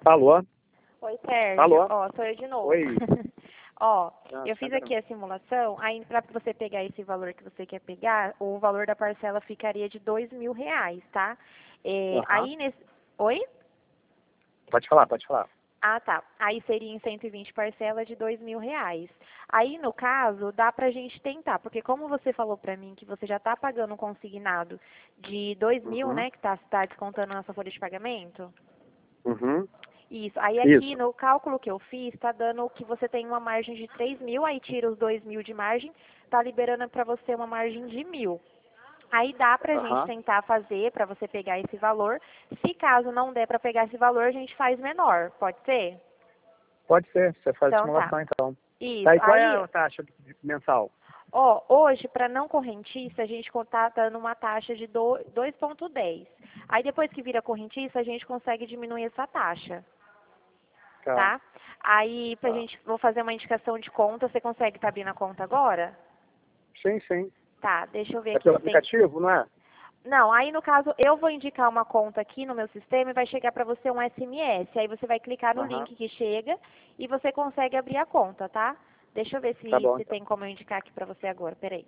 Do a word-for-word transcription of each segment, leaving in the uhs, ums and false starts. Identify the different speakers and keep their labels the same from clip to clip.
Speaker 1: Alô?
Speaker 2: Oi, Sérgio.
Speaker 1: Alô?
Speaker 2: Ó, sou eu de novo.
Speaker 1: Oi.
Speaker 2: Ó,
Speaker 1: Ah,
Speaker 2: eu fiz
Speaker 1: tá
Speaker 2: aqui a simulação, aí pra você pegar esse valor que você quer pegar, o valor da parcela ficaria de dois mil reais, tá? É,
Speaker 1: Aham.
Speaker 2: aí nesse... Oi?
Speaker 1: Pode falar, pode falar.
Speaker 2: Ah, tá. Aí seria em cento e vinte parcelas de dois mil reais. Aí, no caso, dá pra gente tentar, porque como você falou pra mim que você já tá pagando um consignado de dois mil,
Speaker 1: Uhum.
Speaker 2: né, que tá, tá descontando na sua folha de pagamento?
Speaker 1: Uhum.
Speaker 2: Isso. Aí aqui
Speaker 1: Isso.
Speaker 2: no cálculo que eu fiz, tá dando que você tem uma margem de três mil, aí tira os dois mil de margem, tá liberando pra você uma margem de mil. Aí dá pra gente
Speaker 1: Aham.
Speaker 2: tentar fazer pra você pegar esse valor. Se caso não der pra pegar esse valor, a gente faz menor. Pode ser?
Speaker 1: Pode ser, você faz a
Speaker 2: Então tá.
Speaker 1: simulação então.
Speaker 2: Isso.
Speaker 1: Tá, e qual é
Speaker 2: Aí,
Speaker 1: a taxa de- mensal?
Speaker 2: ó, hoje, para não correntista, a gente tá dando uma taxa de dois vírgula dez. Aí depois que vira correntista, a gente consegue diminuir essa taxa.
Speaker 1: Tá.
Speaker 2: Tá? Aí, pra
Speaker 1: Tá.
Speaker 2: gente, vou fazer uma indicação de conta. Você consegue estar abrindo a conta agora?
Speaker 1: Sim, sim.
Speaker 2: Tá, deixa eu ver
Speaker 1: É
Speaker 2: aqui
Speaker 1: pelo
Speaker 2: se tem...
Speaker 1: aplicativo, não é?
Speaker 2: Não, aí no caso, eu vou indicar uma conta aqui no meu sistema e vai chegar pra você um S M S. Aí você vai clicar no
Speaker 1: Aham.
Speaker 2: link que chega e você consegue abrir a conta, tá? Deixa eu ver
Speaker 1: Tá
Speaker 2: se,
Speaker 1: bom
Speaker 2: se
Speaker 1: então.
Speaker 2: tem como eu indicar aqui pra você agora. Peraí.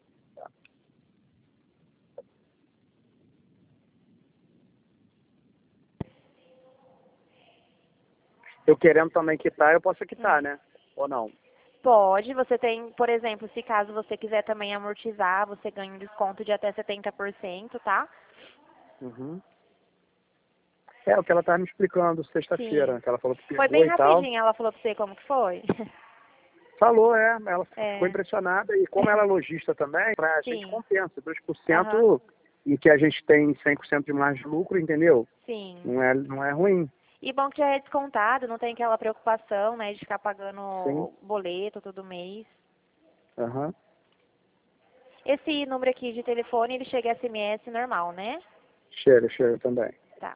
Speaker 1: Eu querendo também quitar, eu posso
Speaker 2: Hum.
Speaker 1: quitar, né? Ou não?
Speaker 2: Pode, você tem, por exemplo, se caso você quiser também amortizar, você ganha um desconto de até setenta por cento, tá?
Speaker 1: Uhum. É o que ela tava me explicando sexta-feira,
Speaker 2: Sim.
Speaker 1: né? Que ela falou que
Speaker 2: Foi
Speaker 1: pegou
Speaker 2: bem
Speaker 1: e tal.
Speaker 2: rapidinho, ela falou pra você como que foi?
Speaker 1: Falou, é. Ela ficou
Speaker 2: É.
Speaker 1: impressionada. E como ela é lojista também, pra gente
Speaker 2: Sim.
Speaker 1: compensa. dois por
Speaker 2: Aham.
Speaker 1: cento em que a gente tem cem por cento de margem de lucro, entendeu?
Speaker 2: Sim.
Speaker 1: Não é, não é ruim.
Speaker 2: E bom que já é descontado, não tem aquela preocupação, né, de ficar
Speaker 1: Sim.
Speaker 2: pagando boleto todo mês.
Speaker 1: Aham.
Speaker 2: Esse número aqui de telefone, ele chega S M S normal, né?
Speaker 1: Chega, chega também.
Speaker 2: Tá.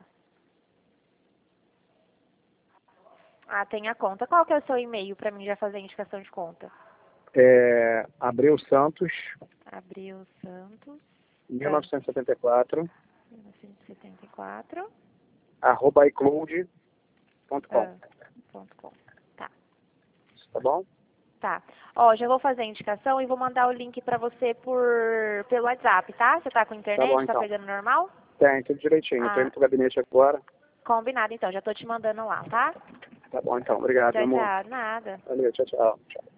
Speaker 2: Ah, tem a conta. Qual que é o seu e-mail pra mim já fazer a indicação de conta?
Speaker 1: É, Abreu Santos,
Speaker 2: Abril Santos.
Speaker 1: mil
Speaker 2: Ah,
Speaker 1: novecentos e setenta e quatro,
Speaker 2: mil novecentos e setenta e quatro.
Speaker 1: arroba icloud ponto com.
Speaker 2: Ah, ponto com. Tá.
Speaker 1: Tá bom?
Speaker 2: Tá. Ó, já vou fazer a indicação e vou mandar o link pra você por pelo WhatsApp, tá? Você tá com
Speaker 1: Tá bom
Speaker 2: internet? Tá
Speaker 1: então.
Speaker 2: pegando normal?
Speaker 1: Tem, tudo direitinho. Eu tô
Speaker 2: Ah,
Speaker 1: indo pro gabinete agora.
Speaker 2: combinado então. Já tô te mandando lá, tá?
Speaker 1: Tá bom então. Obrigado, meu
Speaker 2: Tchau,
Speaker 1: amor.
Speaker 2: tchau. Nada.
Speaker 1: Valeu, tchau, tchau. Tchau.